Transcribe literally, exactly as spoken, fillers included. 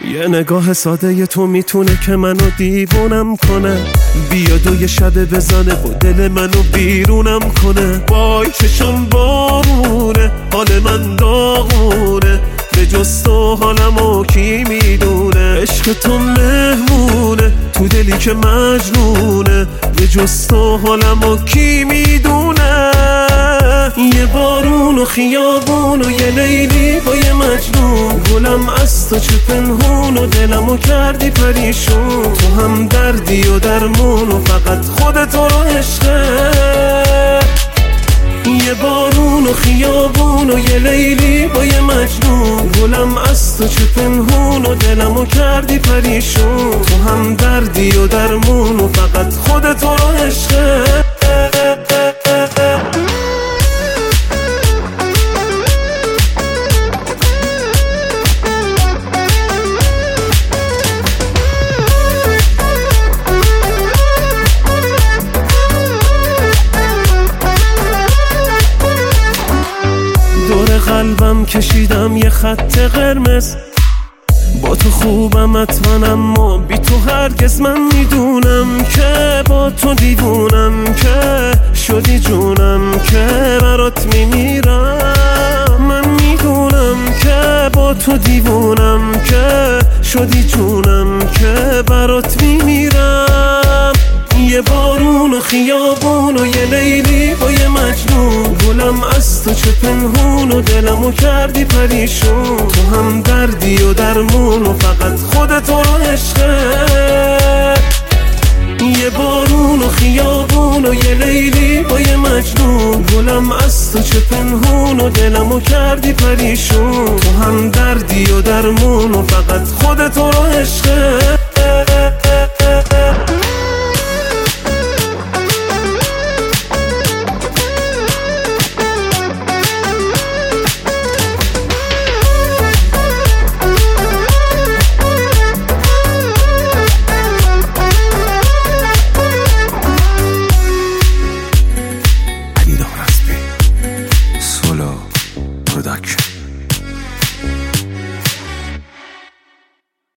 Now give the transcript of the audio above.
یه نگاه ساده تو میتونه که منو دیوونم کنه، بیاد و یه شب بزنه و دل منو بیرونم کنه. وای چشم بارونه، حال من داغونه، به جز تو حالمو کی میدونه. عشق تو مهمونه تو دلی که مجنونه، به جز تو حالمو کی میدونه. یه بارون و خیابون و یه لیلی با یه مجنون، گلم از تو چه پنهون و دلمو کردی پریشون. تو هم دردی و درمون و فقط خودت رو عشقه. یه بارون و خیابون و یه لیلی با یه مجنون، گلم از تو چه پنهون و دلمو کردی پریشون. تو هم دردی و درمون و فقط خودت رو عشقه. قلبم کشیدم یه خط قرمز، با تو خوبم حتما اما بی تو هرگز. من میدونم که با تو دیوونم، که شدی جونم که برات میمیرم. من میدونم که با تو دیوونم، که شدی جونم که برات میمیرم. یه بارون و خیابون و یه لیلی با یه مجنون، گلم از تو چه پنهون و دلمو کردی پریشون. تو هم دردی و درمون و فقط خودت رو عشقه. یه بارون و خیابون و یه لیلی با یه مجنون، گلم از تو چه پنهون و دلمو کردی پریشون. تو هم دردی و درمون و فقط خودت رو عشقه.